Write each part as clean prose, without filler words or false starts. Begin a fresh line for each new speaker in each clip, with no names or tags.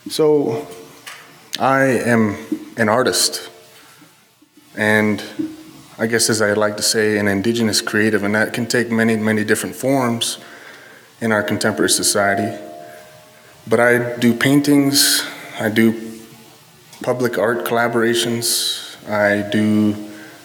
So, I am an artist, and I guess as I like to say, an indigenous creative, and that can take many, many different forms in our contemporary society. But I do paintings, I do public art collaborations, I do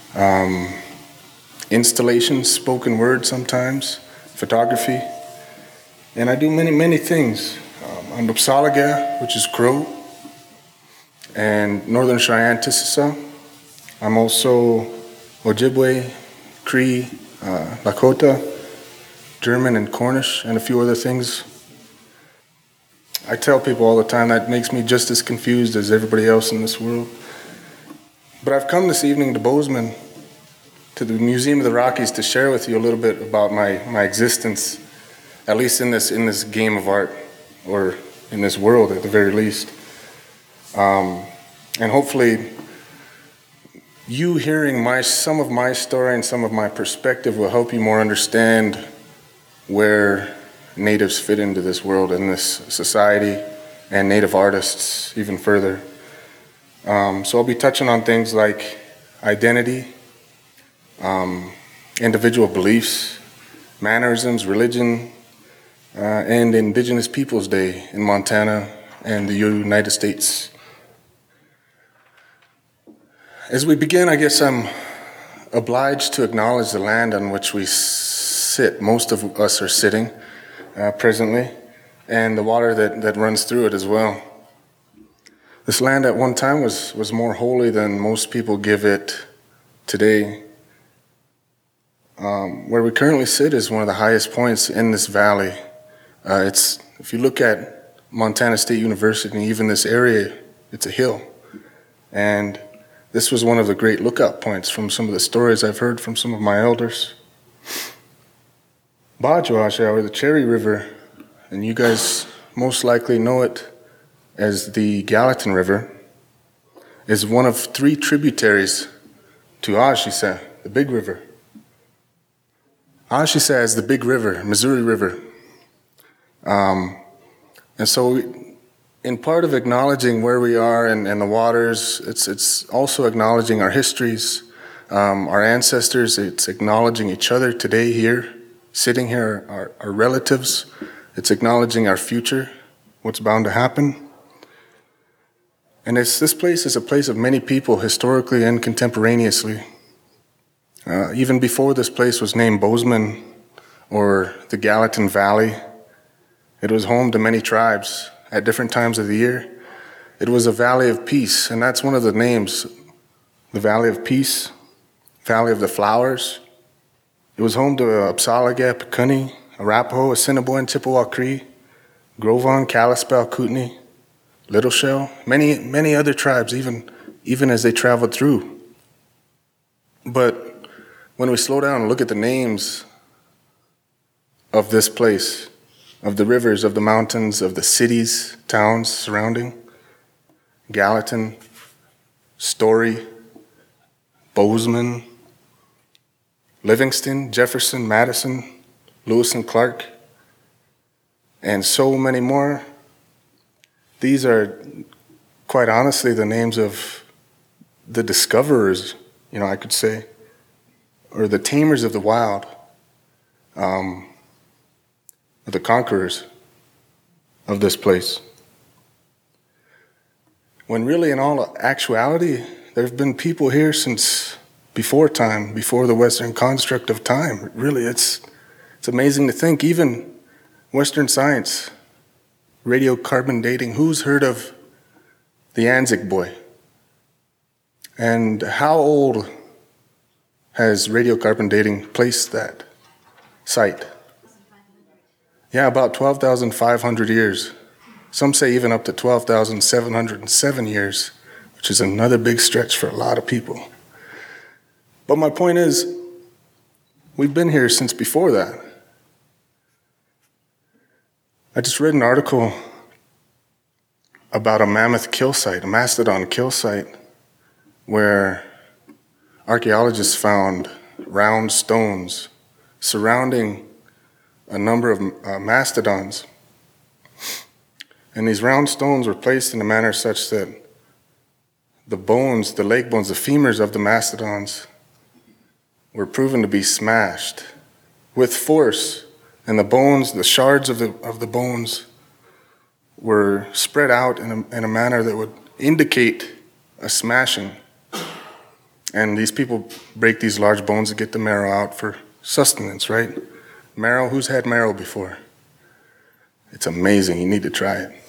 installations, spoken word sometimes, photography, and I do many, many things. I'm Upsalaga, which is Crow, and Northern Cheyenne Tissisa. I'm also Ojibwe, Cree, Lakota, German, and Cornish, and a few other things. I tell people all the time that makes me just as confused as everybody else in this world. But I've come this evening to Bozeman, to the Museum of the Rockies, to share with you a little bit about my existence, at least in this game of art, or in this world at the very least. And hopefully you hearing some of my story and some of my perspective will help you more understand where natives fit into this world and this society, and native artists even further. So I'll be touching on things like identity, individual beliefs, mannerisms, religion, and Indigenous Peoples Day in Montana and the United States. As we begin, I guess I'm obliged to acknowledge the land on which we sit. Most of us are sitting presently, and the water that runs through it as well. This land at one time was more holy than most people give it today. Where we currently sit is one of the highest points in this valley. If you look at Montana State University, even this area, it's a hill. And this was one of the great lookout points from some of the stories I've heard from some of my elders. Bajuasha, or the Cherry River, and you guys most likely know it as the Gallatin River, is one of three tributaries to Ashisa, the Big River. Ashisa is the Big River, Missouri River. And so in part of acknowledging where we are and the waters, it's also acknowledging our histories, our ancestors. It's acknowledging each other today here, sitting here, our relatives. It's acknowledging our future, what's bound to happen. And this place is a place of many people, historically and contemporaneously. Even before this place was named Bozeman or the Gallatin Valley, it was home to many tribes at different times of the year. It was a valley of peace, and that's one of the names, the Valley of Peace, Valley of the Flowers. It was home to Upsalaga, Pikunni, Arapaho, Assiniboine, Chippewa Cree, Gros Ventre, Kalispel, Kootenai, Little Shell, many, many other tribes, even as they traveled through. But when we slow down and look at the names of this place, of the rivers, of the mountains, of the cities, towns surrounding, Gallatin, Story, Bozeman, Livingston, Jefferson, Madison, Lewis and Clark, and so many more. These are, quite honestly, the names of the discoverers, I could say, or the tamers of the wild, the conquerors of this place. When really, in all actuality, there have been people here since before time, before the Western construct of time. Really, it's amazing to think, even Western science, radiocarbon dating, who's heard of the Anzac Boy? And how old has radiocarbon dating placed that site? Yeah, about 12,500 years. Some say even up to 12,707 years, which is another big stretch for a lot of people. But my point is, we've been here since before that. I just read an article about a mammoth kill site, a mastodon kill site, where archaeologists found round stones surrounding a number of mastodons. And these round stones were placed in a manner such that the bones, the leg bones, the femurs of the mastodons were proven to be smashed with force, and the bones, the shards of the bones were spread out in a manner that would indicate a smashing. And these people break these large bones to get the marrow out for sustenance, right? Marrow, who's had marrow before? It's amazing, you need to try it.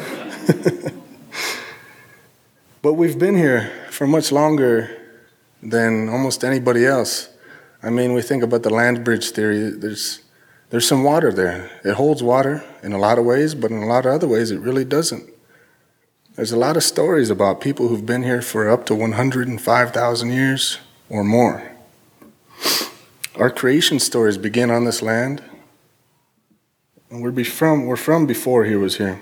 But we've been here for much longer than almost anybody else. I mean, we think about the land bridge theory, there's some water there. It holds water in a lot of ways, but in a lot of other ways it really doesn't. There's a lot of stories about people who've been here for up to 105,000 years or more. Our creation stories begin on this land, and we're from before he was here.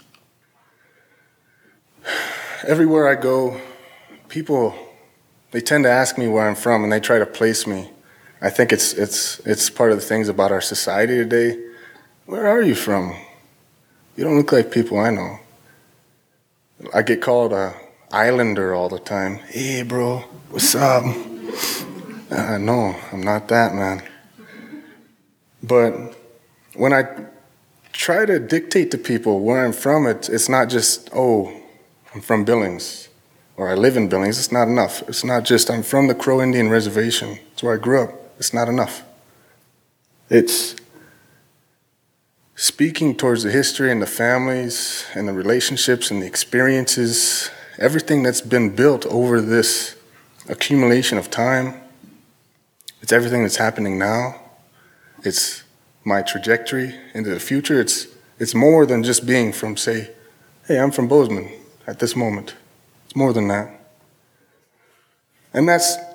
Everywhere I go, people, they tend to ask me where I'm from, and they try to place me. I think it's part of the things about our society today. Where are you from? You don't look like people I know. I get called a islander all the time. Hey, bro, what's up? No, I'm not that, man. But when I try to dictate to people where I'm from, it's not just, oh, I'm from Billings, or I live in Billings. It's not enough. It's not just, I'm from the Crow Indian Reservation. It's where I grew up. It's not enough. It's speaking towards the history and the families and the relationships and the experiences, everything that's been built over this accumulation of time. It's everything that's happening now. It's my trajectory into the future. It's more than just being from, say, hey, I'm from Bozeman at this moment. It's more than that. And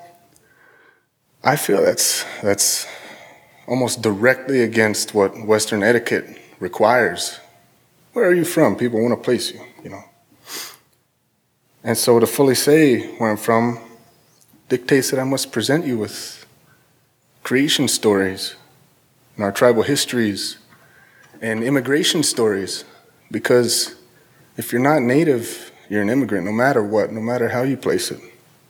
I feel that's almost directly against what Western etiquette requires. Where are you from? People want to place you, you know. And so to fully say where I'm from dictates that I must present you with creation stories and our tribal histories and immigration stories, because if you're not native, you're an immigrant, no matter what, no matter how you place it.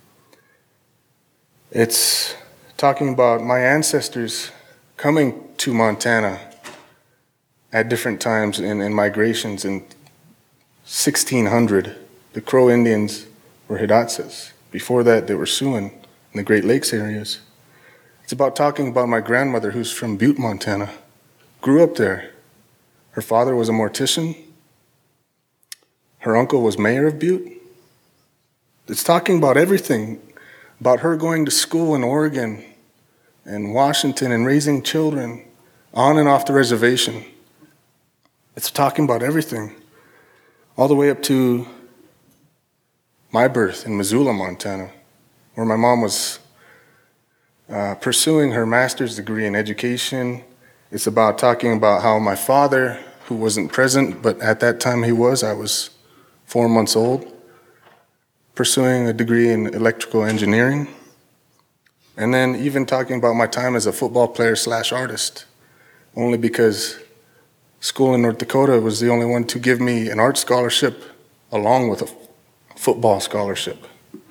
It's talking about my ancestors coming to Montana at different times in migrations. In 1600, the Crow Indians were Hidatsas. Before that, they were Siouan in the Great Lakes areas. It's about talking about my grandmother, who's from Butte, Montana, grew up there. Her father was a mortician. Her uncle was mayor of Butte. It's talking about everything, about her going to school in Oregon and Washington and raising children on and off the reservation. It's talking about everything, all the way up to my birth in Missoula, Montana, where my mom was pursuing her master's degree in education. It's about talking about how my father, who wasn't present, but at that time he was, I was 4 months old, pursuing a degree in electrical engineering. And then even talking about my time as a football player / artist, only because school in North Dakota was the only one to give me an art scholarship along with a football scholarship.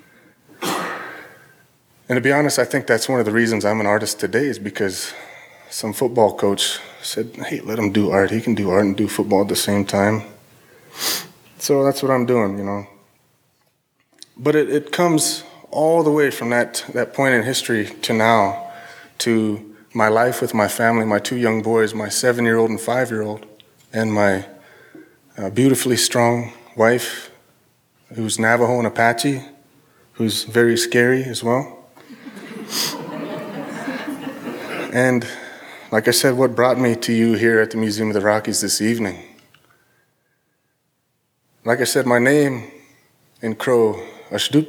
And to be honest, I think that's one of the reasons I'm an artist today, is because some football coach said, hey, let him do art. He can do art and do football at the same time. So that's what I'm doing, you know. But it comes all the way from that point in history to now, to my life with my family, my 2 young boys, my 7-year-old and 5-year-old, and my beautifully strong wife, who's Navajo and Apache, who's very scary as well. And like I said, what brought me to you here at the Museum of the Rockies this evening? Like I said, my name in Crow, I forgot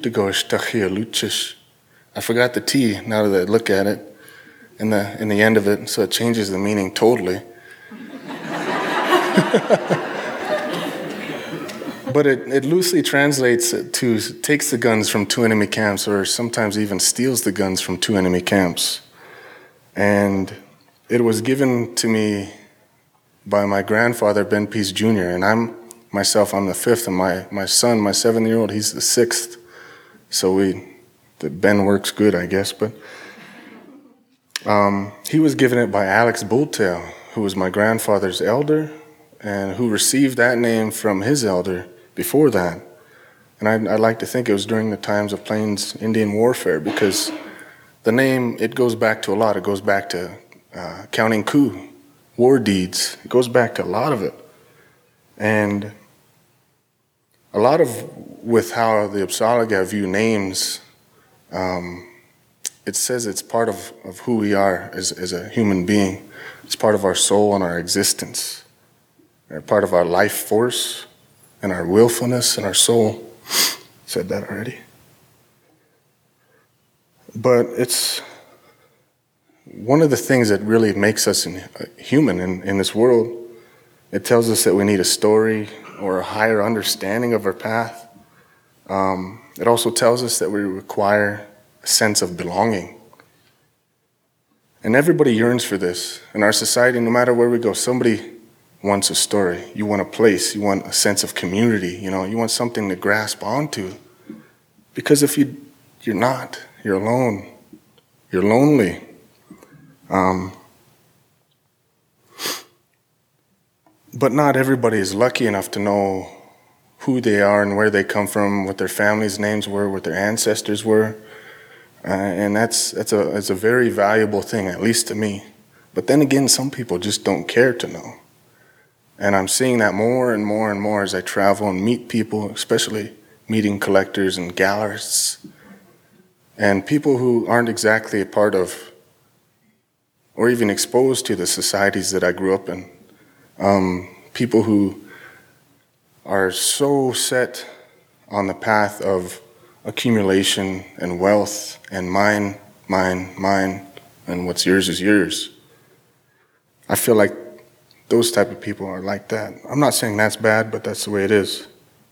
the T now that I look at it in the end of it, so it changes the meaning totally. But it loosely translates to takes the guns from 2 enemy camps, or sometimes even steals the guns from 2 enemy camps. And it was given to me by my grandfather, Ben Pease Jr., and myself, I'm the fifth, and my son, my 7-year-old, he's the sixth. So the Ben works good, I guess. But he was given it by Alex Bulltail, who was my grandfather's elder, and who received that name from his elder before that. And I like to think it was during the times of Plains Indian warfare, because the name, it goes back to a lot. It goes back to counting coup, war deeds. It goes back to a lot of it. And a lot of, with how the Apsalaga view names, it says it's part of who we are as a human being. It's part of our soul and our existence. They're part of our life force and our willfulness and our soul. Said that already. But it's one of the things that really makes us human in this world. It tells us that we need a story or a higher understanding of our path. It also tells us that we require a sense of belonging. And everybody yearns for this. In our society, no matter where we go, somebody wants a story. You want a place. You want a sense of community. You want something to grasp onto. Because if you're not, you're alone. You're lonely. But not everybody is lucky enough to know who they are and where they come from, what their families' names were, what their ancestors were. And that's a very valuable thing, at least to me. But then again, some people just don't care to know. And I'm seeing that more and more and more as I travel and meet people, especially meeting collectors and gallerists, and people who aren't exactly a part of or even exposed to the societies that I grew up in. People who are so set on the path of accumulation and wealth and mine, and what's yours is yours. I feel like those type of people are like that. I'm not saying that's bad, but that's the way it is.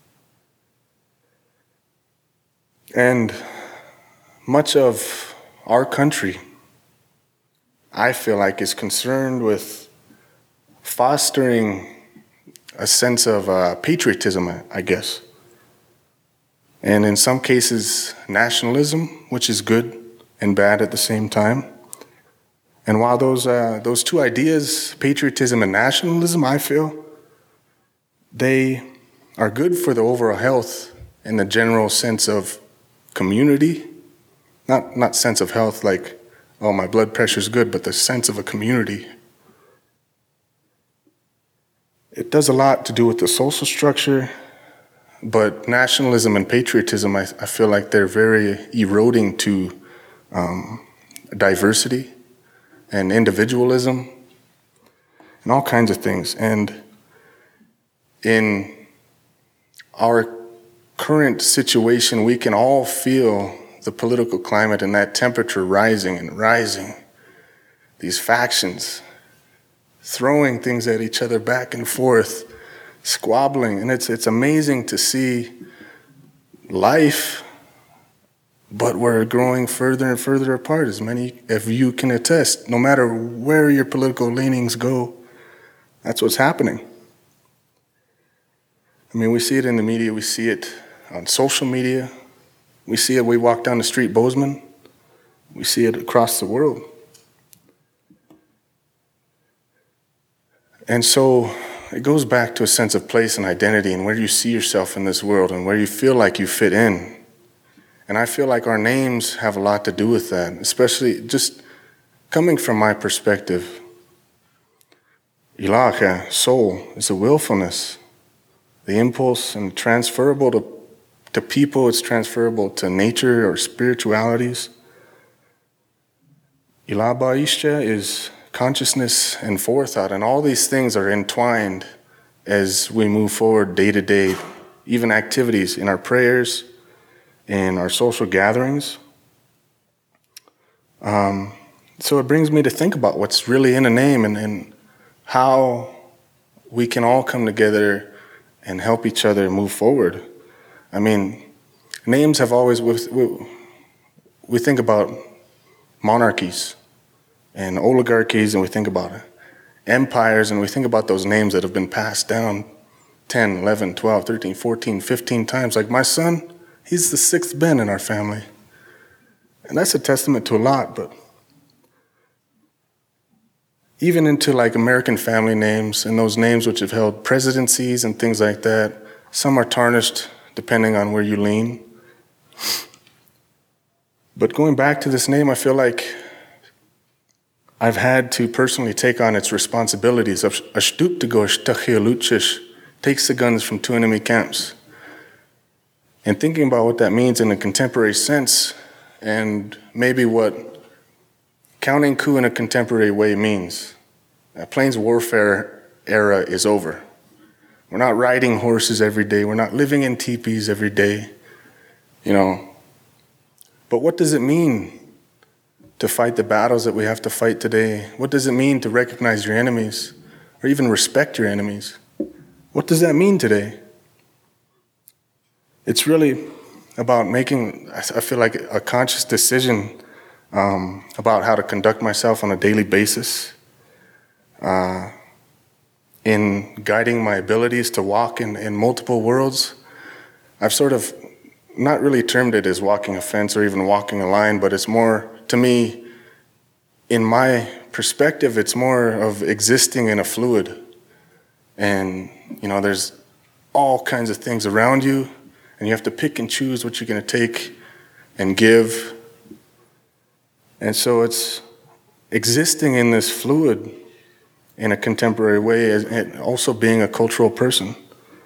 And much of our country, I feel like, is concerned with fostering a sense of patriotism, I guess. And in some cases, nationalism, which is good and bad at the same time. And while those two ideas, patriotism and nationalism, I feel, they are good for the overall health and the general sense of community. Not sense of health like, oh, my blood pressure's good, but the sense of a community. It does a lot to do with the social structure, but nationalism and patriotism, I feel like they're very eroding to diversity and individualism and all kinds of things. And in our current situation, we can all feel the political climate and that temperature rising and rising. These factions throwing things at each other back and forth, squabbling. And it's amazing to see life, but we're growing further and further apart, as many of you can attest. No matter where your political leanings go, that's what's happening. I mean, we see it in the media, we see it on social media, we see it, we walk down the street, Bozeman, we see it across the world. And so it goes back to a sense of place and identity and where you see yourself in this world and where you feel like you fit in. And I feel like our names have a lot to do with that, especially just coming from my perspective. Ilaka, soul, is a willfulness. The impulse and transferable to people, it's transferable to nature or spiritualities. Ilaba Isha is consciousness and forethought, and all these things are entwined as we move forward day to day, even activities in our prayers, in our social gatherings. So it brings me to think about what's really in a name and how we can all come together and help each other move forward. I mean, names have always, we think about monarchies and oligarchies, and we think about empires, and we think about those names that have been passed down 10, 11, 12, 13, 14, 15 times. Like my son, he's the sixth Ben in our family. And that's a testament to a lot, but even into like American family names and those names which have held presidencies and things like that, some are tarnished depending on where you lean. But going back to this name, I feel like I've had to personally take on its responsibilities. Takes the guns from two enemy camps. And thinking about what that means in a contemporary sense, and maybe what counting coup in a contemporary way means. Plains warfare era is over. We're not riding horses every day. We're not living in teepees every day, But what does it mean to fight the battles that we have to fight today? What does it mean to recognize your enemies or even respect your enemies? What does that mean today? It's really about making, I feel like, a conscious decision about how to conduct myself on a daily basis, in guiding my abilities to walk in multiple worlds. I've sort of not really termed it as walking a fence or even walking a line, but it's more, to me, in my perspective, it's more of existing in a fluid. And, there's all kinds of things around you, and you have to pick and choose what you're going to take and give. And so it's existing in this fluid in a contemporary way, and also being a cultural person.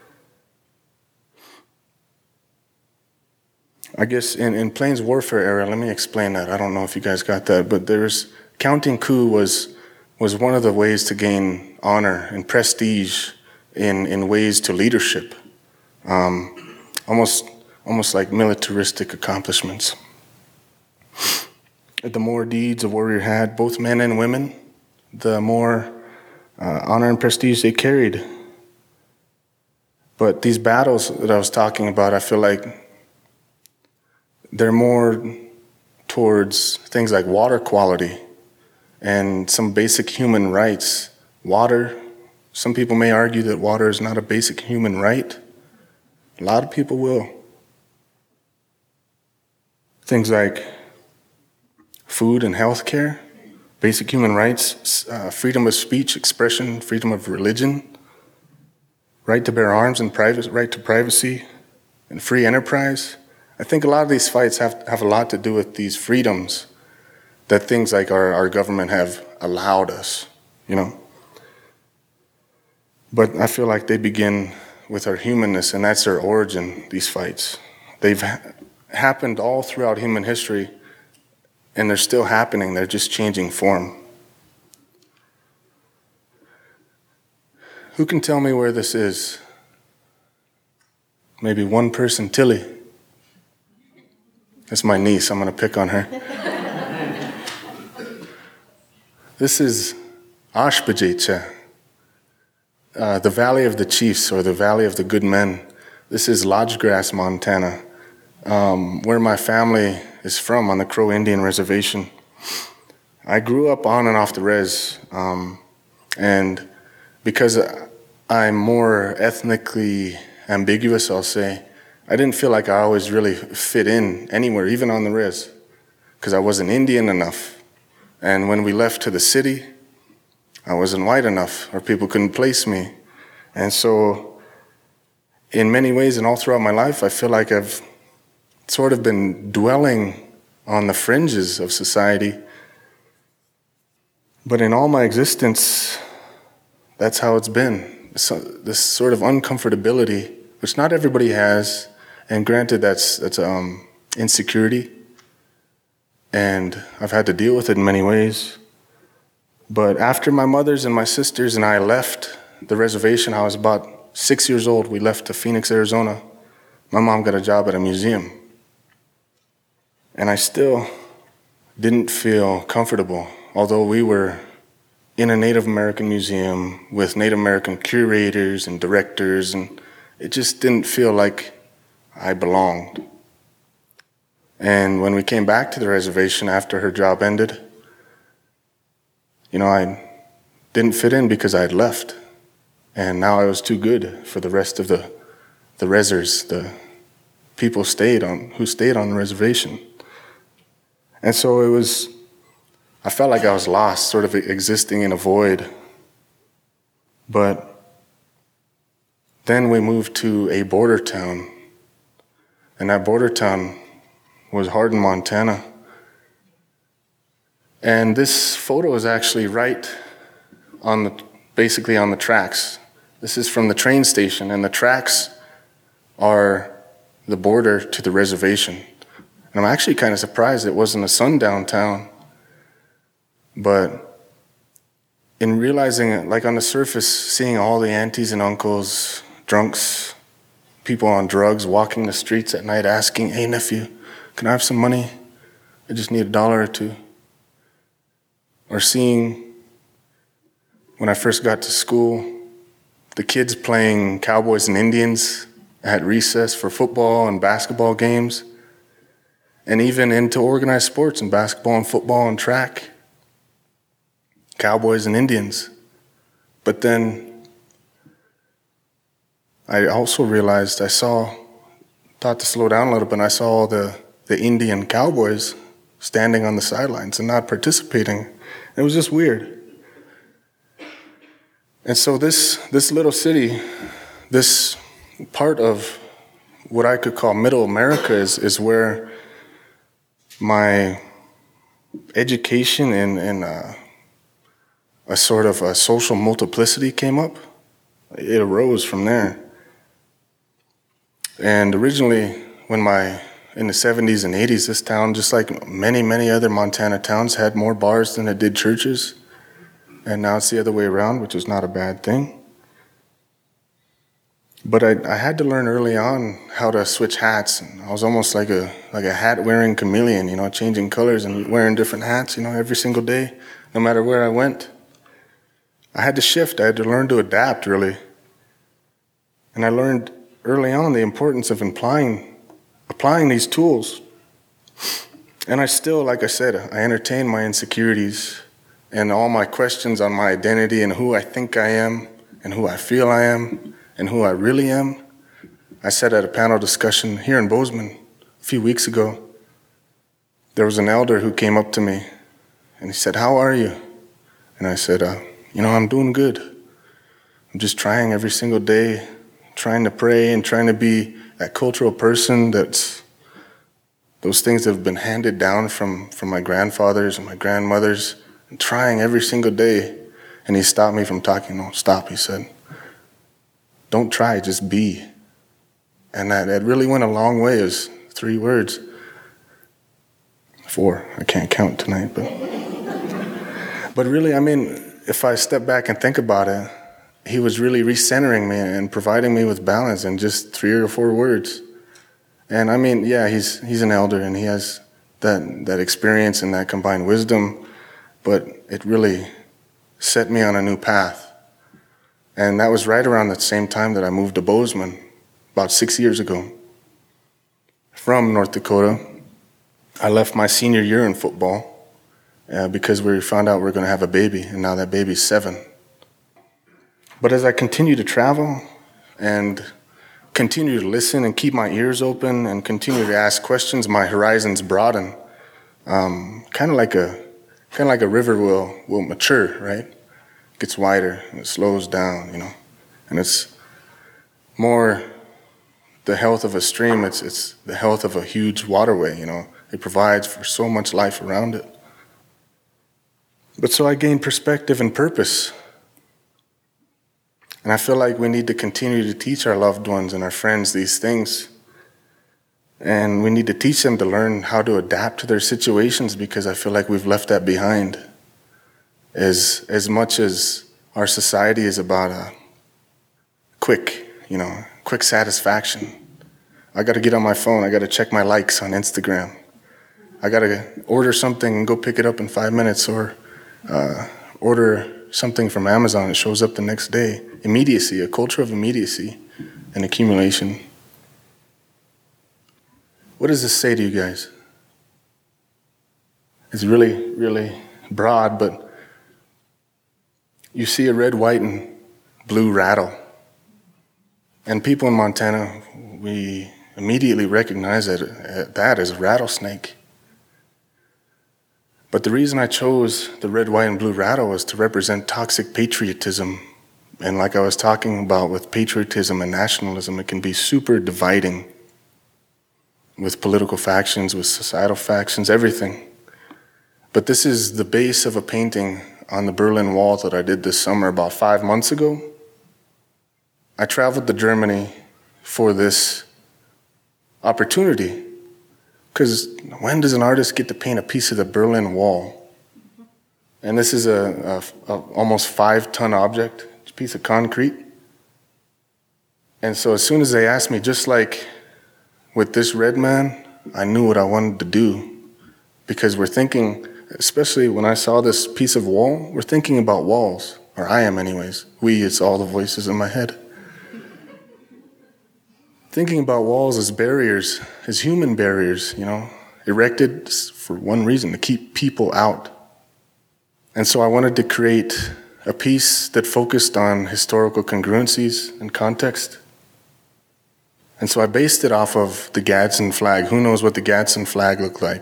I guess in Plains warfare era, let me explain that. I don't know if you guys got that, but counting coup was one of the ways to gain honor and prestige in ways to leadership, almost like militaristic accomplishments. The more deeds a warrior had, both men and women, the more honor and prestige they carried. But these battles that I was talking about, I feel like they're more towards things like water quality and some basic human rights. Water, some people may argue that water is not a basic human right. A lot of people will. Things like food and health care, basic human rights, freedom of speech, expression, freedom of religion, right to bear arms and right to privacy, and free enterprise. I think a lot of these fights have a lot to do with these freedoms that things like our government have allowed us, But I feel like they begin with our humanness, and that's their origin, these fights. They've happened all throughout human history, and they're still happening. They're just changing form. Who can tell me where this is? Maybe one person, Tilly. That's my niece. I'm going to pick on her. This is Ashbajecha, the Valley of the Chiefs, or the Valley of the Good Men. This is Lodgegrass, Montana, where my family is from, on the Crow Indian Reservation. I grew up on and off the res, and because I'm more ethnically ambiguous, I'll say, I didn't feel like I always really fit in anywhere, even on the res, because I wasn't Indian enough. And when we left to the city, I wasn't white enough, or people couldn't place me. And so, in many ways and all throughout my life, I feel like I've sort of been dwelling on the fringes of society. But in all my existence, that's how it's been. So, this sort of uncomfortability, which not everybody has, and granted that's insecurity, and I've had to deal with it in many ways. But after my mothers and my sisters and I left the reservation, I was about 6 years old. We left to Phoenix, Arizona. My mom got a job at a museum. And I still didn't feel comfortable, although we were in a Native American museum with Native American curators and directors, and it just didn't feel like I belonged. And when we came back to the reservation after her job ended, I didn't fit in because I had left. And now I was too good for the rest of the reserves, the people who stayed on the reservation. And so I felt like I was lost, sort of existing in a void. But then we moved to a border town, and that border town was Hardin, Montana. And this photo is actually right basically on the tracks. This is from the train station, and the tracks are the border to the reservation. And I'm actually kind of surprised it wasn't a sundown town. But in realizing it, like on the surface, seeing all the aunties and uncles, drunks, people on drugs walking the streets at night asking, "Hey nephew, can I have some money? I just need $1 or $2. Or seeing, when I first got to school, the kids playing Cowboys and Indians at recess for football and basketball games, and even into organized sports and basketball and football and track, Cowboys and Indians. But then I also realized thought to slow down a little bit, and I saw the Indian Cowboys standing on the sidelines and not participating. It was just weird. And so this little city, this part of what I could call middle America is where my education and a sort of a social multiplicity came up. It arose from there. And originally, in the 70s and 80s, this town, just like many, many other Montana towns, had more bars than it did churches. And now it's the other way around, which is not a bad thing. But I had to learn early on how to switch hats. And I was almost like a hat-wearing chameleon, changing colors and wearing different hats, every single day, no matter where I went. I had to shift. I had to learn to adapt, really. And I learned early on the importance of applying these tools. And I still, like I said, I entertain my insecurities and all my questions on my identity and who I think I am and who I feel I am and who I really am. I said at a panel discussion here in Bozeman a few weeks ago, there was an elder who came up to me and he said, "How are you?" And I said, I'm doing good. I'm just trying every single day, trying to pray and trying to be that cultural person that's those things that have been handed down from my grandfathers and my grandmothers, and trying every single day. And he stopped me from talking. "No, stop," he said. "Don't try, just be." And that really went a long way. It was 3 words. 4, I can't count tonight. But really, if I step back and think about it, he was really recentering me and providing me with balance in just 3 or 4 words. And he's an elder and he has that experience and that combined wisdom, but it really set me on a new path. And that was right around the same time that I moved to Bozeman, about 6 years ago, from North Dakota. I left my senior year in football because we found out we were going to have a baby, and now that baby's 7. But as I continue to travel and continue to listen and keep my ears open and continue to ask questions, my horizons broaden. Kind of like a river will mature, right? It gets wider and it slows down, and it's more the health of a stream. It's the health of a huge waterway, It provides for so much life around it. But so I gain perspective and purpose. And I feel like we need to continue to teach our loved ones and our friends these things. And we need to teach them to learn how to adapt to their situations, because I feel like we've left that behind. As much as our society is about a quick satisfaction. I got to get on my phone. I got to check my likes on Instagram. I got to order something and go pick it up in 5 minutes, or order something from Amazon. It shows up the next day. Immediacy, a culture of immediacy and accumulation. What does this say to you guys? It's really, really broad, but you see a red, white, and blue rattle. And people in Montana, we immediately recognize that as a rattlesnake. But the reason I chose the red, white, and blue rattle was to represent toxic patriotism. And like I was talking about with patriotism and nationalism, it can be super dividing with political factions, with societal factions, everything. But this is the base of a painting on the Berlin Wall that I did this summer about 5 months ago. I traveled to Germany for this opportunity, because when does an artist get to paint a piece of the Berlin Wall? And this is a almost 5-ton object, a piece of concrete. And so as soon as they asked me, just like with this red man, I knew what I wanted to do, because we're thinking, especially when I saw this piece of wall, we're thinking about walls, or I am anyways. It's all the voices in my head. Thinking about walls as barriers, as human barriers, erected for one reason, to keep people out. And so I wanted to create a piece that focused on historical congruencies and context. And so I based it off of the Gadsden flag. Who knows what the Gadsden flag looked like?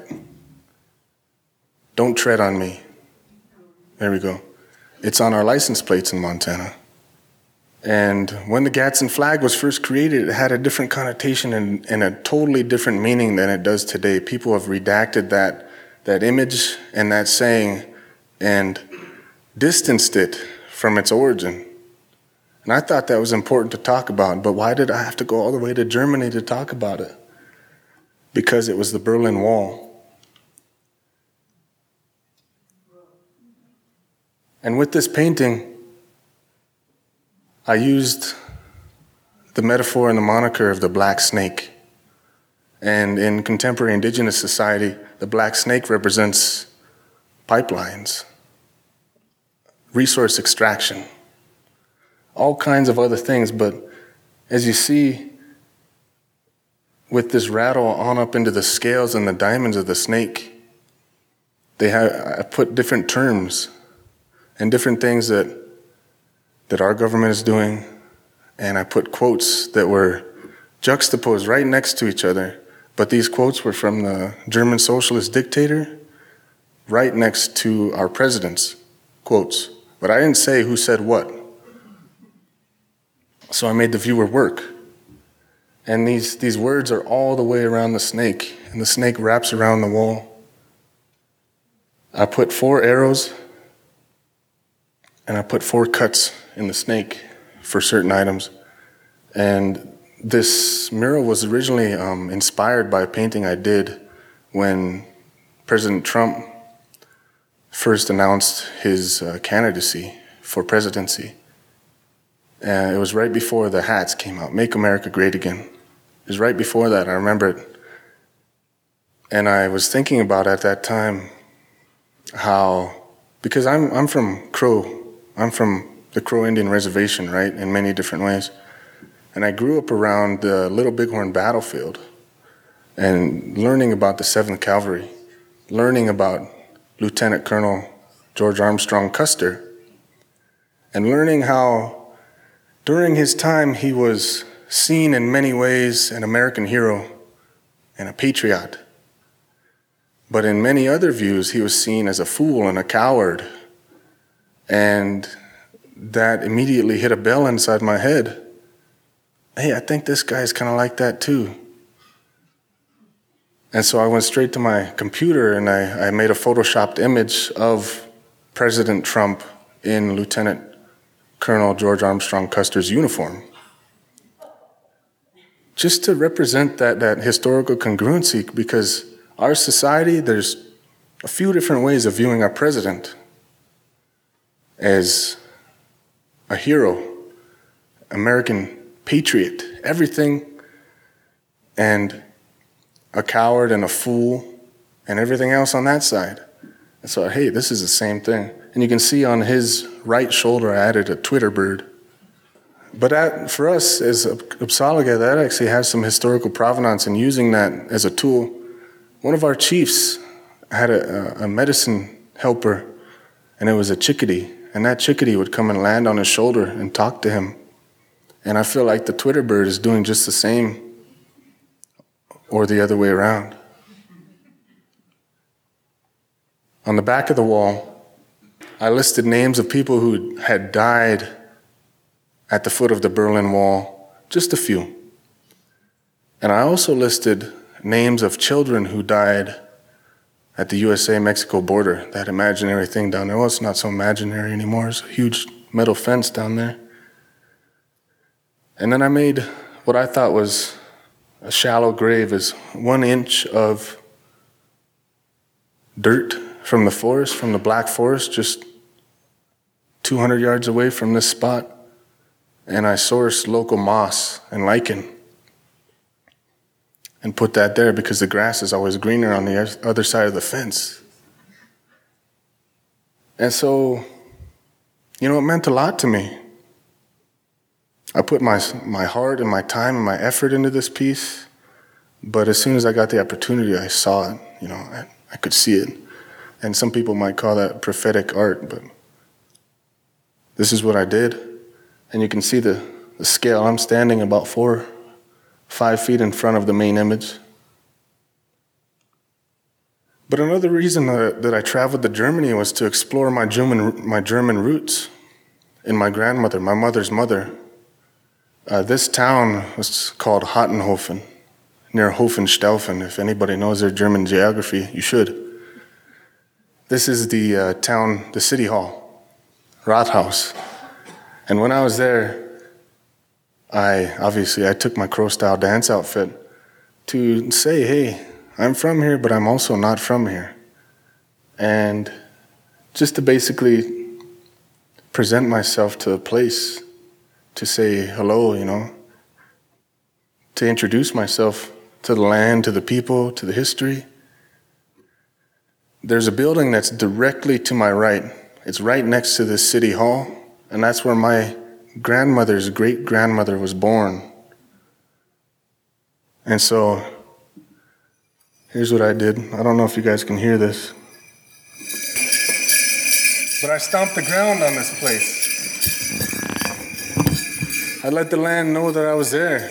Don't tread on me. There we go. It's on our license plates in Montana. And when the Gadsden flag was first created, it had a different connotation and a totally different meaning than it does today. People have redacted that image and that saying and distanced it from its origin. And I thought that was important to talk about, but why did I have to go all the way to Germany to talk about it? Because it was the Berlin Wall. And with this painting, I used the metaphor and the moniker of the black snake. And in contemporary indigenous society, the black snake represents pipelines, resource extraction, all kinds of other things. But as you see, with this rattle on up into the scales and the diamonds of the snake, I put different terms and different things that our government is doing, and I put quotes that were juxtaposed right next to each other, but these quotes were from the German socialist dictator right next to our president's quotes. But I didn't say who said what. So I made the viewer work. And these words are all the way around the snake, and the snake wraps around the wall. I put 4 arrows, and I put 4 cuts in the snake for certain items. And this mural was originally inspired by a painting I did when President Trump first announced his candidacy for presidency. And it was right before the hats came out, Make America Great Again. It was right before that, I remember it. And I was thinking about at that time how, because I'm from Crow, I'm from the Crow Indian Reservation, right, in many different ways. And I grew up around the Little Bighorn battlefield and learning about the 7th Cavalry, learning about Lieutenant Colonel George Armstrong Custer, and learning how during his time he was seen in many ways an American hero and a patriot. But in many other views, he was seen as a fool and a coward. And that immediately hit a bell inside my head. Hey, I think this guy's kind of like that too. And so I went straight to my computer and I made a photoshopped image of President Trump in Lieutenant Colonel George Armstrong Custer's uniform. Just to represent that historical congruency, because our society, there's a few different ways of viewing our president as a hero, American patriot, everything, and a coward and a fool, and everything else on that side. And so, hey, this is the same thing. And you can see on his right shoulder, I added a Twitter bird. But for us as Upsalaga, that actually has some historical provenance, and using that as a tool. One of our chiefs had a medicine helper, and it was a chickadee. and that chickadee would come and land on his shoulder and talk to him. And I feel like the Twitter bird is doing just the same, or the other way around. On the back of the wall, I listed names of people who had died at the foot of the Berlin Wall, just a few. And I also listed names of children who died at the USA-Mexico border, that imaginary thing down there. Well, it's not so imaginary anymore. It's a huge metal fence down there. And then I made what I thought was a shallow grave, is 1 inch of dirt from the forest, from the Black Forest, just 200 yards away from this spot. And I sourced local moss and lichen and put that there because the grass is always greener on the other side of the fence. And so, it meant a lot to me. I put my heart and my time and my effort into this piece, but as soon as I got the opportunity, I saw it. I could see it. And some people might call that prophetic art, but this is what I did. And you can see the scale. I'm standing about 4-5 feet in front of the main image. But another reason that I traveled to Germany was to explore my German roots in my grandmother, my mother's mother. This town was called Hattenhofen, near Hohenstaufen. If anybody knows their German geography, you should. This is the town, the city hall, Rathaus. And when I was there, I took my crow-style dance outfit to say, hey, I'm from here, but I'm also not from here. And just to basically present myself to a place, to say hello, to introduce myself to the land, to the people, to the history. There's a building that's directly to my right. It's right next to this city hall, and that's where my grandmother's great-grandmother was born. And so, here's what I did. I don't know if you guys can hear this, but I stomped the ground on this place. I let the land know that I was there.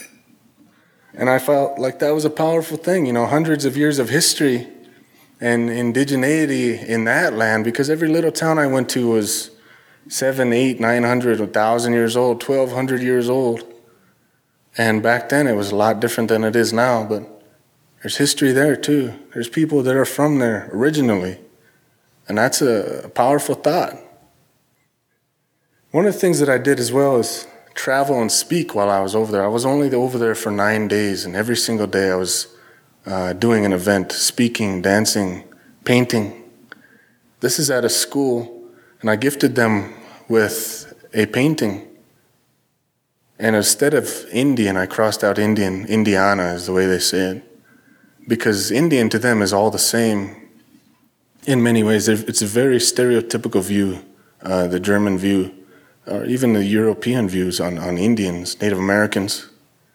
And I felt like that was a powerful thing, hundreds of years of history and indigeneity in that land, because every little town I went to was 700, 800, 900, 1,000 years old, 1,200 years old. And back then it was a lot different than it is now, but there's history there too. There's people that are from there originally. And that's a powerful thought. One of the things that I did as well is travel and speak while I was over there. I was only over there for 9 days, and every single day I was doing an event, speaking, dancing, painting. This is at a school, and I gifted them with a painting. And instead of Indian, I crossed out Indian. Indiana is the way they say it. Because Indian to them is all the same in many ways. It's a very stereotypical view, the German view, or even the European views on Indians, Native Americans.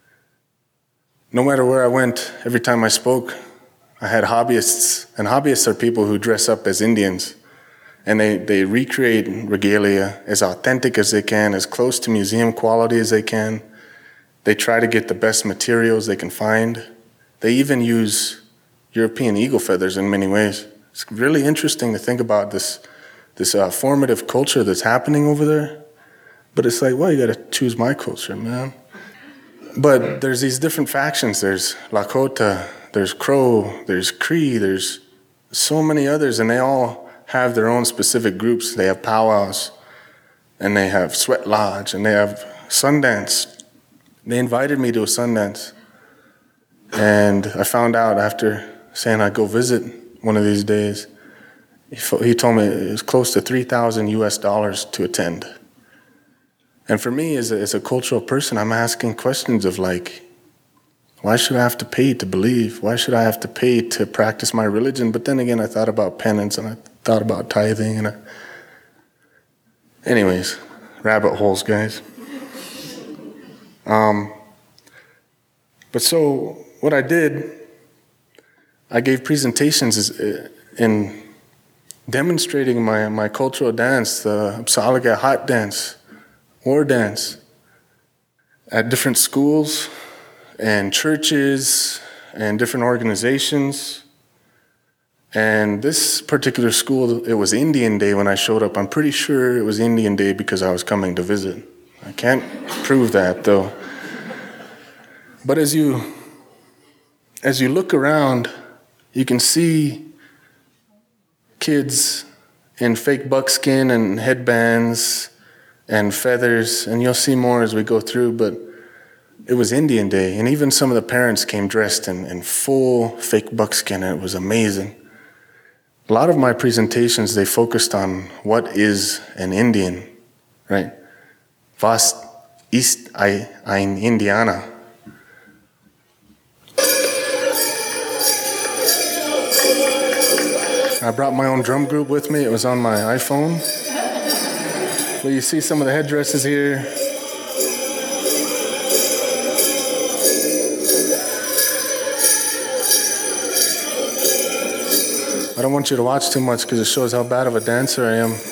No matter where I went, every time I spoke, I had hobbyists. And hobbyists are people who dress up as Indians. And they recreate regalia as authentic as they can, as close to museum quality as they can. They try to get the best materials they can find. They even use European eagle feathers in many ways. It's really interesting to think about this formative culture that's happening over there. But it's like, well, you got to choose my culture, man. But there's these different factions. There's Lakota, there's Crow, there's Cree, there's so many others, and they all have their own specific groups. They have powwows, and they have sweat lodge, and they have Sundance. They invited me to a Sundance, and I found out after saying I'd go visit one of these days, he told me it was close to $3,000 to attend. And for me, as a cultural person, I'm asking questions of like, why should I have to pay to believe? Why should I have to pay to practice my religion? But then again, I thought about penance, and I thought about tithing, and anyways, rabbit holes, guys. But so what I did, I gave presentations in demonstrating my cultural dance, the Apsalaga hot dance, war dance, at different schools and churches and different organizations. And this particular school, it was Indian Day when I showed up. I'm pretty sure it was Indian Day because I was coming to visit. I can't prove that though. But as you look around, you can see kids in fake buckskin and headbands and feathers, and you'll see more as we go through, but it was Indian Day, and even some of the parents came dressed in full fake buckskin, and it was amazing. A lot of my presentations, they focused on what is an Indian, right? Was ist ein Indianer? I brought my own drum group with me. It was on my iPhone. But you see some of the headdresses here. I don't want you to watch too much because it shows how bad of a dancer I am.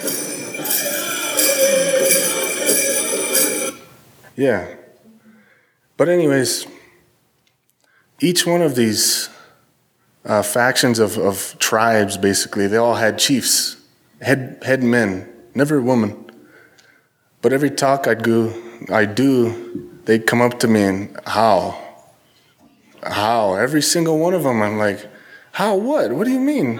Yeah. But anyways, each one of these factions of tribes, basically, they all had chiefs, head men, never a woman. But every talk I'd do, they'd come up to me and, how? Every single one of them, I'm like, how what? What do you mean?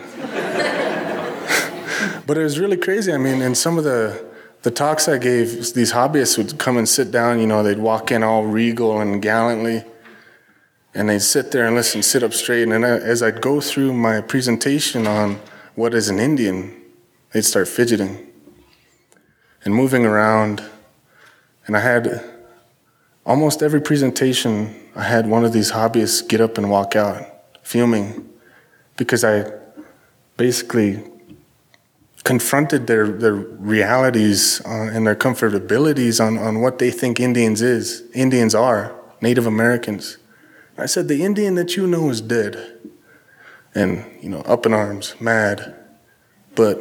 But it was really crazy. I mean, in some of the talks I gave, these hobbyists would come and sit down, they'd walk in all regal and gallantly, and they'd sit there and listen, sit up straight. And then as I'd go through my presentation on what is an Indian, they'd start fidgeting and moving around. And I had almost every presentation, I had one of these hobbyists get up and walk out, fuming, because I basically confronted their realities and their comfortabilities on what they think Indians are, Native Americans. I said, the Indian that you know is dead. And, up in arms, mad. But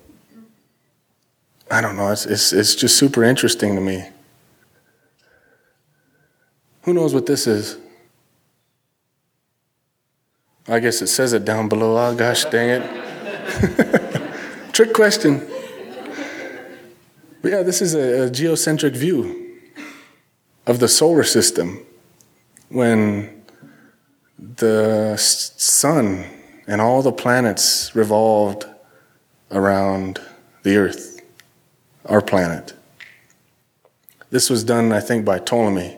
I don't know, it's just super interesting to me. Who knows what this is? I guess it says it down below. Oh, gosh, dang it. Trick question. But yeah, this is a geocentric view of the solar system. When the sun and all the planets revolved around the Earth, our planet. This was done, I think, by Ptolemy.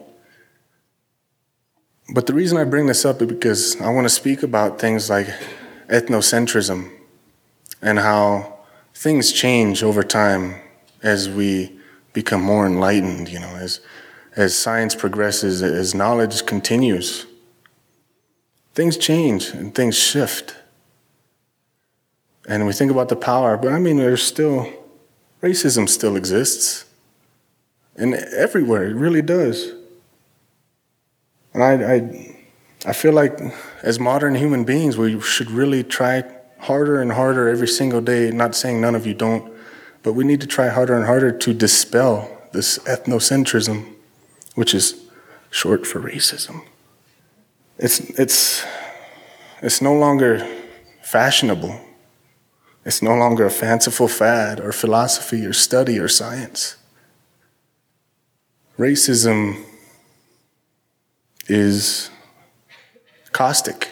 But the reason I bring this up is because I want to speak about things like ethnocentrism and how things change over time as we become more enlightened, as science progresses, as knowledge continues. Things change and things shift. And we think about the power, but racism still exists. And everywhere, it really does. And I feel like as modern human beings, we should really try harder and harder every single day, not saying none of you don't, but we need to try harder and harder to dispel this ethnocentrism, which is short for racism. It's no longer fashionable. It's no longer a fanciful fad or philosophy or study or science. Racism is caustic.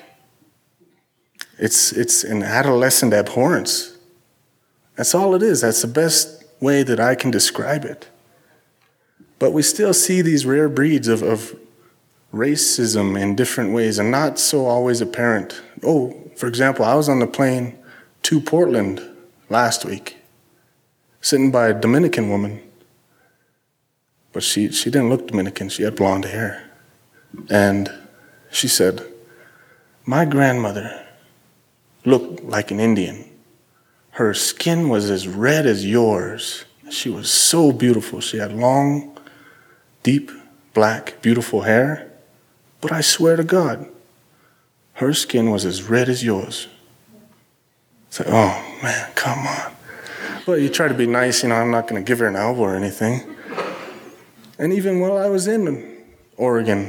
It's an adolescent abhorrence. That's all it is. That's the best way that I can describe it. But we still see these rare breeds of racism in different ways and not so always apparent. For example, I was on the plane to Portland last week, sitting by a Dominican woman. But she didn't look Dominican. She had blonde hair. And she said, my grandmother looked like an Indian. Her skin was as red as yours. She was so beautiful. She had long, deep, black, beautiful hair. But I swear to God, her skin was as red as yours. It's like, oh man, come on. But you try to be nice, I'm not going to give her an elbow or anything. And even while I was in Oregon,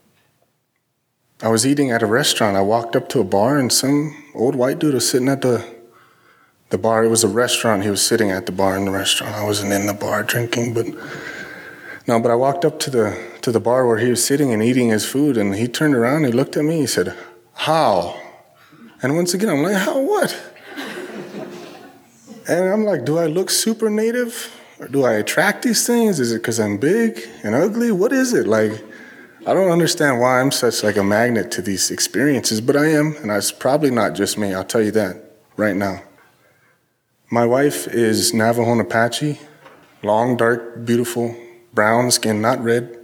I was eating at a restaurant. I walked up to a bar and some old white dude was sitting at the bar. It was a restaurant. He was sitting at the bar in the restaurant. I wasn't in the bar drinking, but I walked up to the bar where he was sitting and eating his food, and he turned around, he looked at me, he said, "How?" And once again, I'm like, how what? And I'm like, do I look super native? Or do I attract these things? Is it because I'm big and ugly? What is it? Like, I don't understand why I'm such like a magnet to these experiences, but I am, and it's probably not just me, I'll tell you that right now. My wife is Navajo and Apache, long, dark, beautiful, brown skin, not red.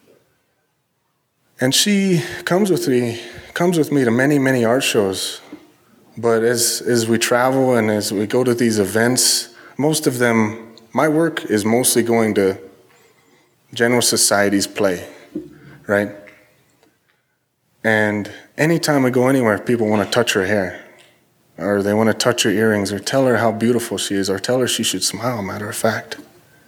And she comes with me to many, many art shows. But as we travel and as we go to these events, most of them, my work is mostly going to general society's play, right? And anytime we go anywhere, people want to touch her hair, or they want to touch her earrings, or tell her how beautiful she is, or tell her she should smile, matter of fact.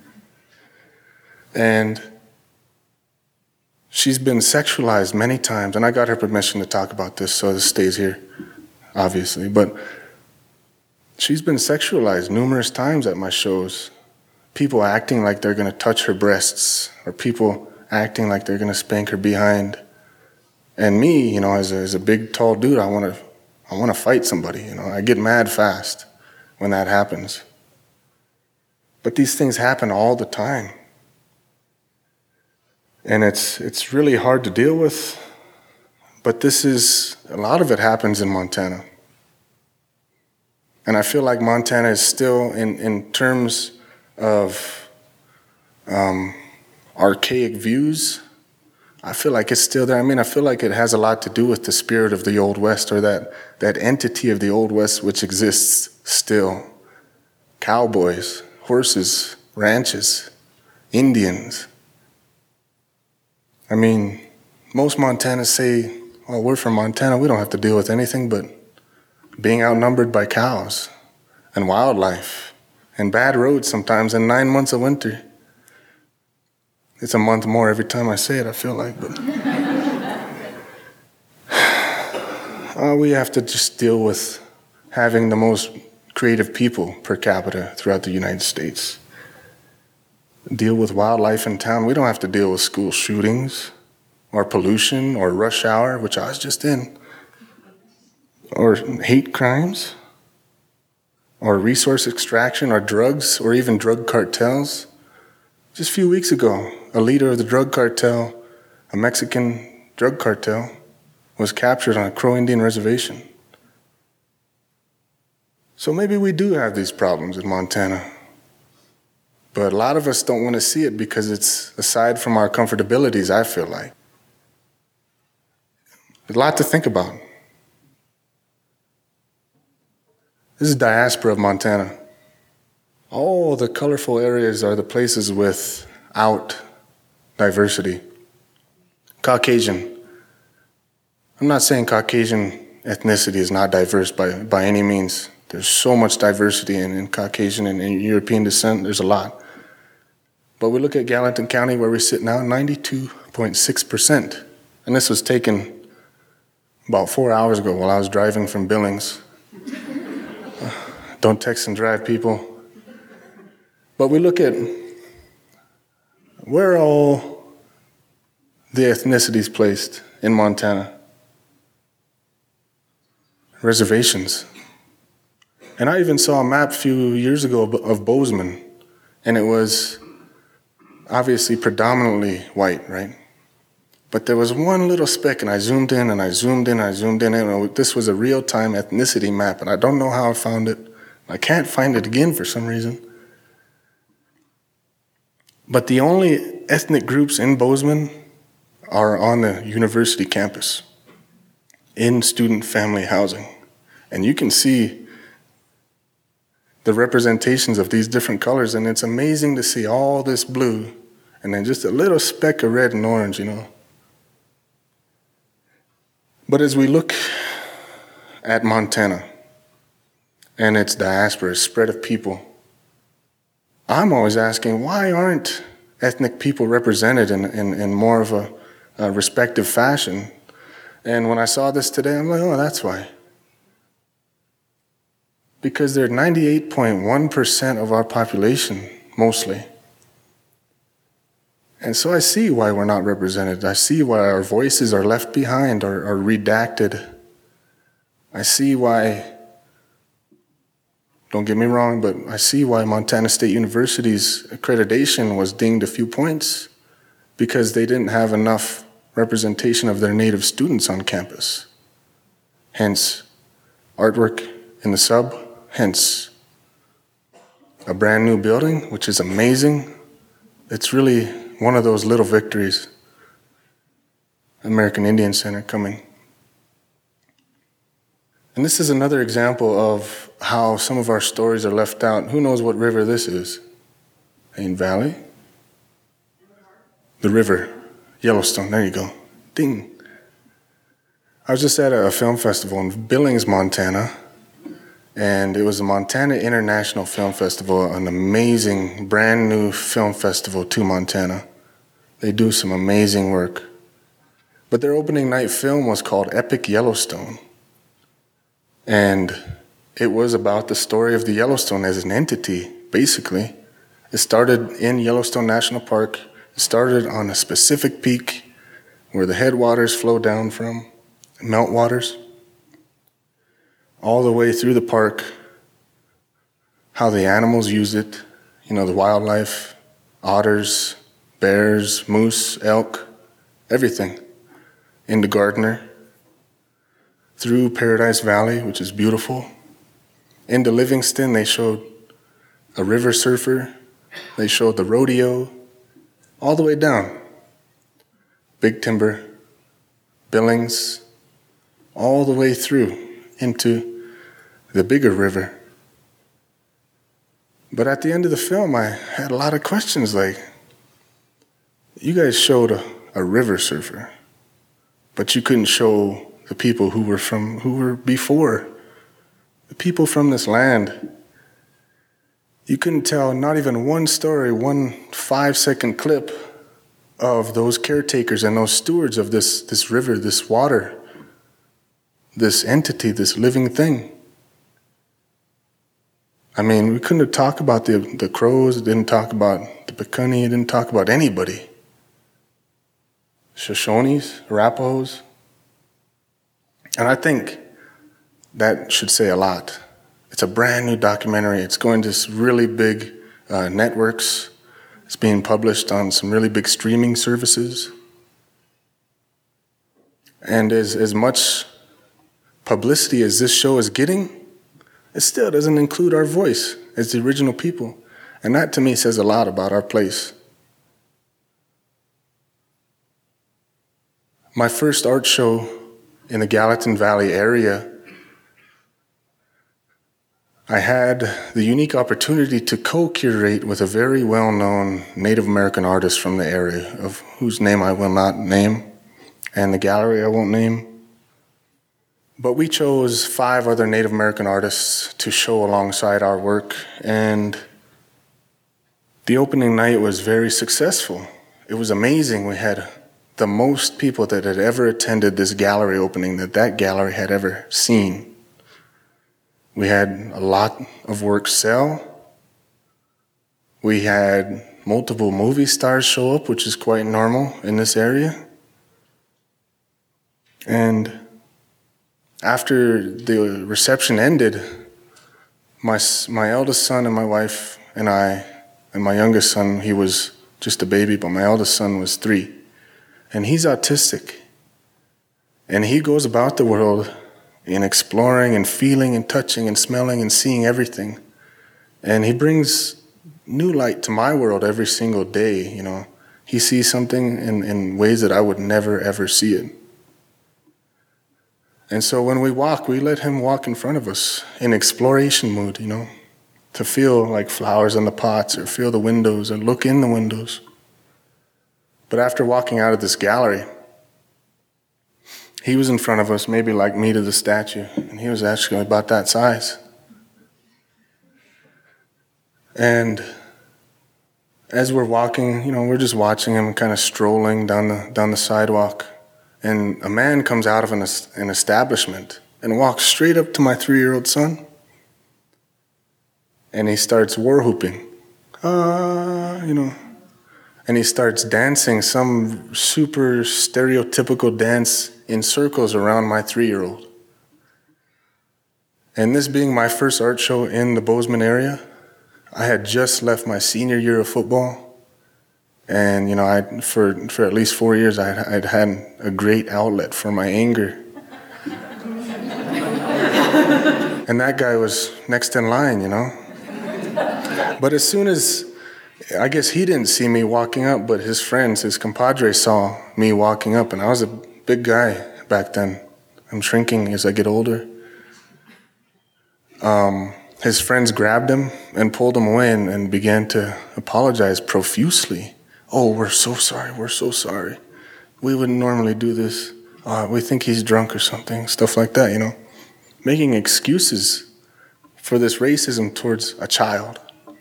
And she's been sexualized many times, and I got her permission to talk about this, so this stays here, obviously. But she's been sexualized numerous times at my shows. People acting like they're going to touch her breasts, or people acting like they're going to spank her behind. And me, as a big, tall dude, I want to fight somebody. I get mad fast when that happens. But these things happen all the time. And it's really hard to deal with, but a lot of it happens in Montana. And I feel like Montana is still, in terms of archaic views, I feel like it's still there. I feel like it has a lot to do with the spirit of the Old West, or that entity of the Old West which exists still. Cowboys, horses, ranches, Indians. Most Montanans say, well, we're from Montana, we don't have to deal with anything but being outnumbered by cows and wildlife and bad roads sometimes and 9 months of winter. It's a month more every time I say it, I feel like. But we have to just deal with having the most creative people per capita throughout the United States. Deal with wildlife in town. We don't have to deal with school shootings or pollution or rush hour, which I was just in, or hate crimes or resource extraction or drugs or even drug cartels. Just a few weeks ago, a leader of the drug cartel, a Mexican drug cartel, was captured on a Crow Indian reservation. So maybe we do have these problems in Montana. But a lot of us don't want to see it because it's aside from our comfortabilities, I feel like. There's a lot to think about. This is diaspora of Montana. All the colorful areas are the places without diversity. Caucasian. I'm not saying Caucasian ethnicity is not diverse by any means. There's so much diversity in Caucasian and in European descent. There's a lot. But we look at Gallatin County where we sit now, 92.6%. And this was taken about 4 hours ago while I was driving from Billings. Don't text and drive, people. But we look at where are all the ethnicities placed in Montana? Reservations. And I even saw a map a few years ago of Bozeman, and it was obviously predominantly white, right? But there was one little speck, and I zoomed in, and I zoomed in, and I zoomed in, and this was a real-time ethnicity map, and I don't know how I found it. I can't find it again for some reason. But the only ethnic groups in Bozeman are on the university campus, in student family housing. And you can see the representations of these different colors, and it's amazing to see all this blue and then just a little speck of red and orange, But as we look at Montana, and its diaspora, spread of people. I'm always asking, why aren't ethnic people represented in more of a respective fashion? And when I saw this today, I'm like, oh, that's why. Because they're 98.1% of our population, mostly. And so I see why we're not represented. I see why our voices are left behind or redacted. I see why, don't get me wrong, but I see why Montana State University's accreditation was dinged a few points, because they didn't have enough representation of their native students on campus. Hence, artwork in the sub, hence a brand new building, which is amazing. It's really one of those little victories. American Indian Center coming. And this is another example of how some of our stories are left out. Who knows what river this is? Ain Valley? The river, Yellowstone, there you go. Ding. I was just at a film festival in Billings, Montana, and it was the Montana International Film Festival, an amazing, brand new film festival to Montana. They do some amazing work. But their opening night film was called Epic Yellowstone. And it was about the story of the Yellowstone as an entity, basically. It started in Yellowstone National Park. It started on a specific peak where the headwaters flow down from, meltwaters, all the way through the park, how the animals use it, the wildlife, otters, bears, moose, elk, everything, into Gardner, through Paradise Valley, which is beautiful. Into Livingston, they showed a river surfer, they showed the rodeo, all the way down. Big Timber, Billings, all the way through into the bigger river. But at the end of the film, I had a lot of questions like, you guys showed a river surfer, but you couldn't show the people who were before, the people from this land. You couldn't tell not even one story, 1 5-second clip of those caretakers and those stewards of this river, this water, this entity, this living thing. I mean, we couldn't talk about the Crows, didn't talk about the Piikani, didn't talk about anybody. Shoshones, Arapahoes. And I think that should say a lot. It's a brand new documentary. It's going to really big networks. It's being published on some really big streaming services. And as much publicity as this show is getting, it still doesn't include our voice as the original people. And that to me says a lot about our place. My first art show in the Gallatin Valley area, I had the unique opportunity to co-curate with a very well-known Native American artist from the area, of whose name I will not name, and the gallery I won't name. But we chose 5 other Native American artists to show alongside our work, and the opening night was very successful. It was amazing. We had the most people that had ever attended this gallery opening that gallery had ever seen. We had a lot of work sell. We had multiple movie stars show up, which is quite normal in this area. And after the reception ended, my eldest son and my wife and I, and my youngest son, he was just a baby, but my eldest son was 3. And he's autistic. And he goes about the world in exploring and feeling and touching and smelling and seeing everything. And he brings new light to my world every single day, He sees something in ways that I would never, ever see it. And so when we walk, we let him walk in front of us in exploration mood, to feel like flowers in the pots or feel the windows or look in the windows. But after walking out of this gallery, he was in front of us, maybe like me to the statue, and he was actually about that size. And as we're walking, we're just watching him kind of strolling down the sidewalk. And a man comes out of an establishment and walks straight up to my 3-year-old son. And he starts war whooping. And he starts dancing some super stereotypical dance in circles around my 3-year-old. And this being my first art show in the Bozeman area, I had just left my senior year of football. And, for at least 4 years, I'd had a great outlet for my anger. And that guy was next in line, But as soon as, I guess he didn't see me walking up, but his friends, his compadres saw me walking up, and I was a big guy back then. I'm shrinking as I get older. His friends grabbed him and pulled him away and began to apologize profusely. Oh, we're so sorry. We wouldn't normally do this. We think he's drunk or something, stuff like that, Making excuses for this racism towards a child.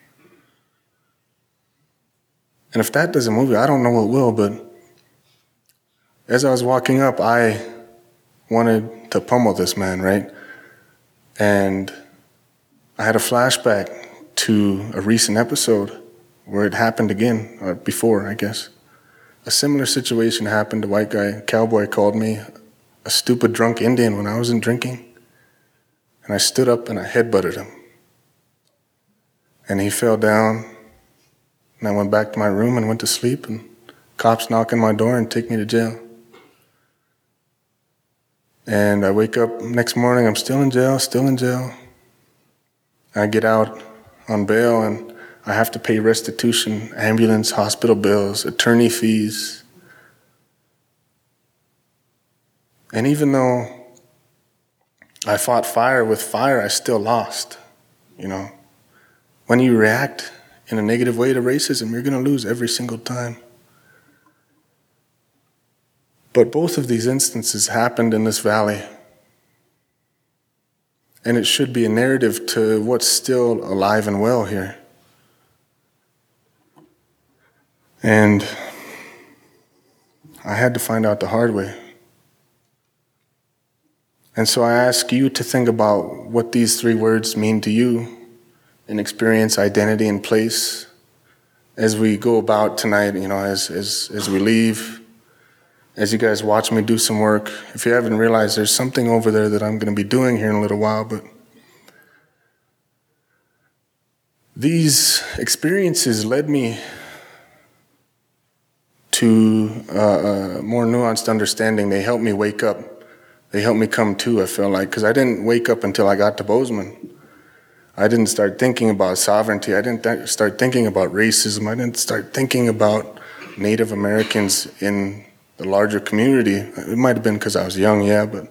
And if that doesn't move you, I don't know what will, but as I was walking up, I wanted to pummel this man, right? And I had a flashback to a recent episode where it happened again, or before, I guess. A similar situation happened. A white guy, a cowboy, called me a stupid drunk Indian when I wasn't drinking. And I stood up and I headbutted him. And he fell down. And I went back to my room and went to sleep. And cops knock on my door and take me to jail. And I wake up next morning, I'm still in jail. I get out on bail and I have to pay restitution, ambulance, hospital bills, attorney fees. And even though I fought fire with fire, I still lost, When you react in a negative way to racism, you're going to lose every single time. But both of these instances happened in this valley. And it should be a narrative to what's still alive and well here. And I had to find out the hard way. And so I ask you to think about what these 3 words mean to you in experience, identity, and place as we go about tonight, as we leave, as you guys watch me do some work. If you haven't realized, there's something over there that I'm going to be doing here in a little while, but these experiences led me to a more nuanced understanding. They helped me wake up. They helped me come to, I feel like, because I didn't wake up until I got to Bozeman. I didn't start thinking about sovereignty. I didn't start thinking about racism. I didn't start thinking about Native Americans in the larger community. It might have been because I was young, yeah, but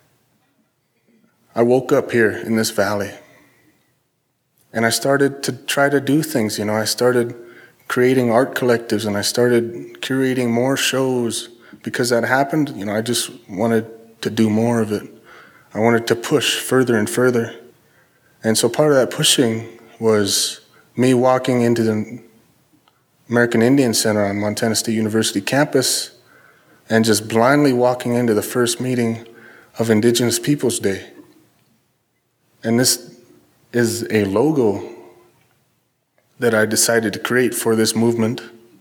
I woke up here in this valley. And I started to try to do things, I started creating art collectives and I started curating more shows. Because that happened, I just wanted to do more of it. I wanted to push further and further. And so part of that pushing was me walking into the American Indian Center on Montana State University campus and just blindly walking into the first meeting of Indigenous Peoples Day. And this is a logo that I decided to create for this movement.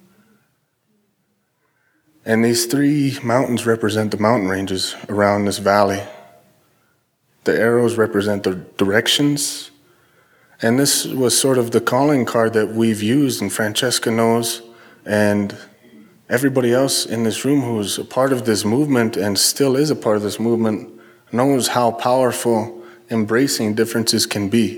And these 3 mountains represent the mountain ranges around this valley. The arrows represent the directions. And this was sort of the calling card that we've used, and Francesca knows, and everybody else in this room who's a part of this movement and still is a part of this movement knows how powerful embracing differences can be.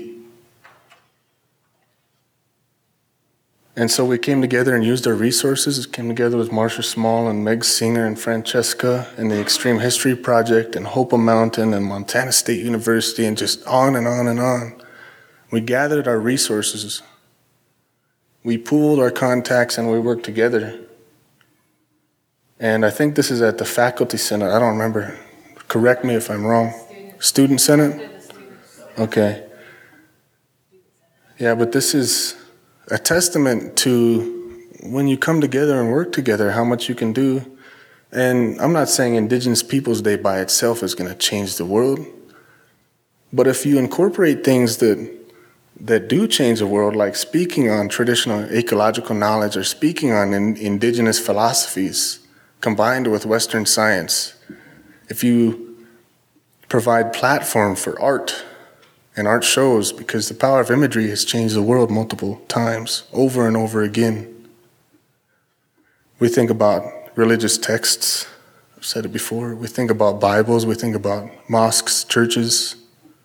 And so we came together and used our resources. Came together with Marcia Small and Meg Singer and Francesca and the Extreme History Project and Hopa Mountain and Montana State University and just on and on and on. We gathered our resources. We pooled our contacts and we worked together. And I think this is at the Faculty Senate. I don't remember. Correct me if I'm wrong. Student Senate? Okay. Yeah, but this is a testament to when you come together and work together, how much you can do. And I'm not saying Indigenous Peoples Day by itself is going to change the world, but if you incorporate things that do change the world, like speaking on traditional ecological knowledge or speaking on indigenous philosophies combined with Western science, if you provide platform for art and art shows, because the power of imagery has changed the world multiple times, over and over again. We think about religious texts, I've said it before, we think about Bibles, we think about mosques, churches.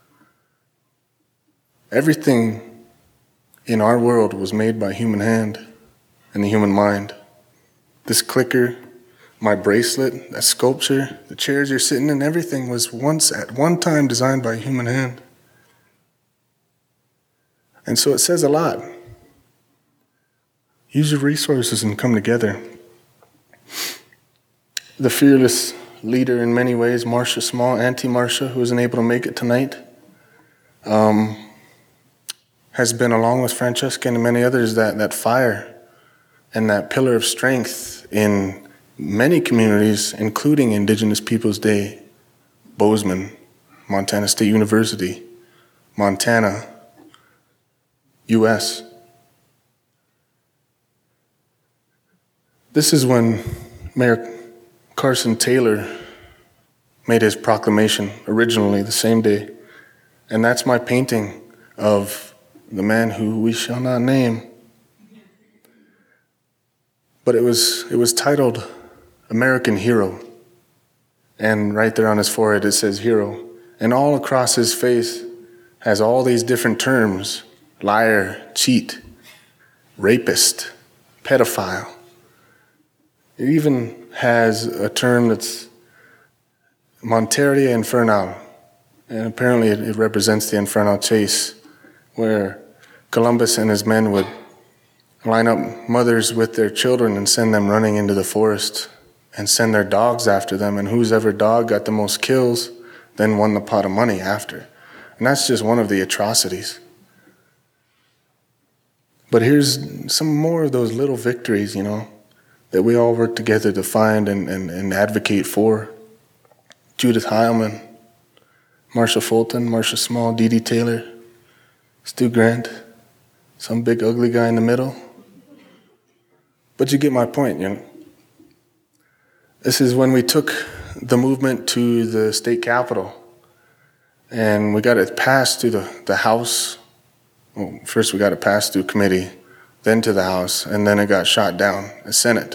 Everything in our world was made by human hand and the human mind. This clicker, my bracelet, that sculpture, the chairs you're sitting in, everything was once at one time designed by a human hand. And so it says a lot. Use your resources and come together. The fearless leader in many ways, Marcia Small, Auntie Marcia, who isn't able to make it tonight, has been, along with Francesca and many others, that fire and that pillar of strength in many communities, including Indigenous Peoples Day, Bozeman, Montana State University, Montana, U.S. This is when Mayor Carson Taylor made his proclamation, originally the same day. And that's my painting of the man who we shall not name. But it was titled American Hero. And right there on his forehead it says hero. And all across his face has all these different terms: liar, cheat, rapist, pedophile. It even has a term that's Monteria Infernal, and apparently it represents the Infernal Chase, where Columbus and his men would line up mothers with their children and send them running into the forest and send their dogs after them, and whoever dog got the most kills then won the pot of money after. And that's just one of the atrocities. But here's some more of those little victories, that we all work together to find and advocate for. Judith Heilman, Marcia Fulton, Marcia Small, Dee Dee Taylor, Stu Grant, some big ugly guy in the middle. But you get my point, This is when we took the movement to the state capitol, and we got it passed through the House. Well, first we got it passed through committee, then to the House, and then it got shot down, the Senate.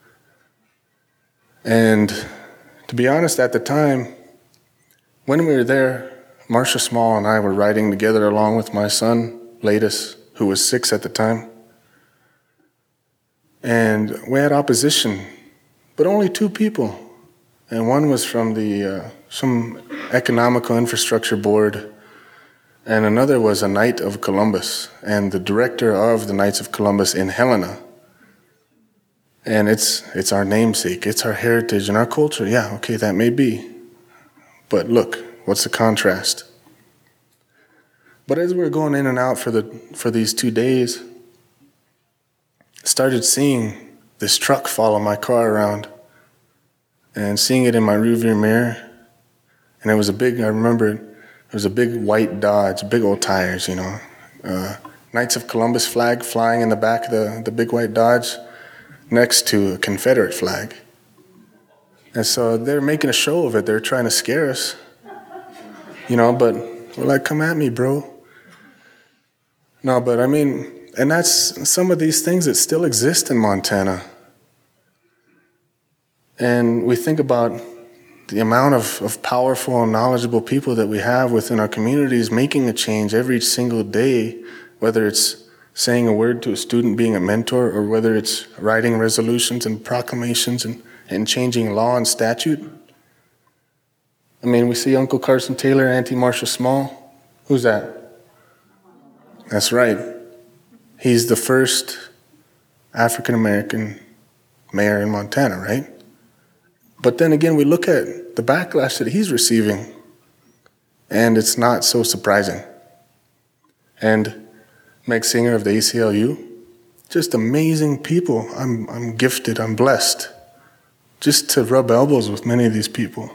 And to be honest, at the time, when we were there, Marcia Small and I were riding together along with my son, Ladis, who was 6 at the time. And we had opposition, but only 2 people. And one was from the some economical infrastructure board, and another was a Knight of Columbus, and the director of the Knights of Columbus in Helena. And it's our namesake, it's our heritage and our culture. Yeah, okay, that may be. But look, what's the contrast? But as we were going in and out for these 2 days, I started seeing this truck follow my car around and seeing it in my rearview mirror. And I remember it was a big white Dodge, big old tires, Knights of Columbus flag flying in the back of the big white Dodge next to a Confederate flag. And so they're making a show of it. They're trying to scare us, but we're like, come at me, bro. No, but and that's some of these things that still exist in Montana. And we think about the amount of powerful and knowledgeable people that we have within our communities making a change every single day, whether it's saying a word to a student, being a mentor, or whether it's writing resolutions and proclamations and changing law and statute. We see Uncle Carson Taylor, Auntie Marcia Small. Who's that? That's right. He's the first African-American mayor in Montana, right? But then again, we look at the backlash that he's receiving, and it's not so surprising. And Meg Singer of the ACLU, Just amazing people. I'm gifted, I'm blessed, just to rub elbows with many of these people.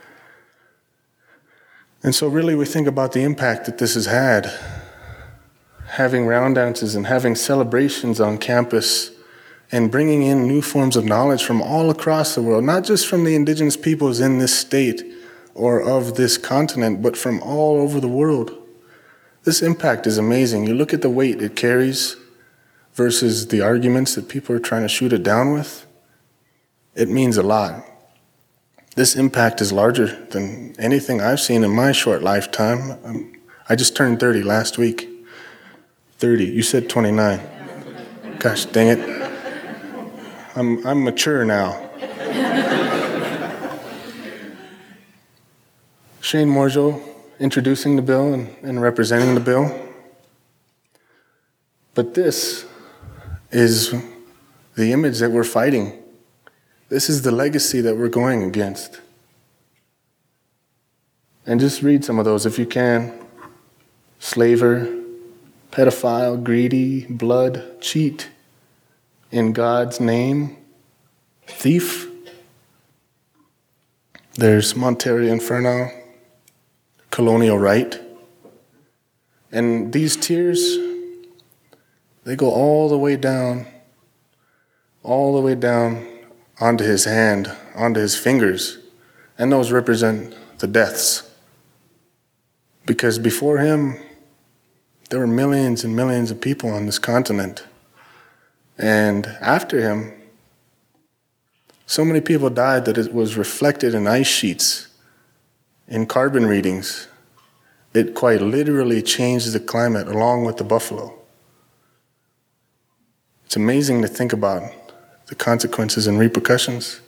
And so really we think about the impact that this has had, having round dances and having celebrations on campus and bringing in new forms of knowledge from all across the world, not just from the indigenous peoples in this state or of this continent, but from all over the world. This impact is amazing. You look at the weight it carries versus the arguments that people are trying to shoot it down with. It means a lot. This impact is larger than anything I've seen in my short lifetime. I just turned 30 last week. 30, you said 29. Gosh dang it. I'm mature now. Shane Morjo introducing the bill and representing the bill. But this is the image that we're fighting. This is the legacy that we're going against. And just read some of those if you can. Slaver, pedophile, greedy, blood, cheat, in God's name, thief. There's Monterey Inferno, colonial right. And these tears, they go all the way down onto his hand, onto his fingers. And those represent the deaths. Because before him, there were millions and millions of people on this continent. And after him, so many people died that it was reflected in ice sheets, in carbon readings. It quite literally changed the climate along with the buffalo. It's amazing to think about the consequences and repercussions.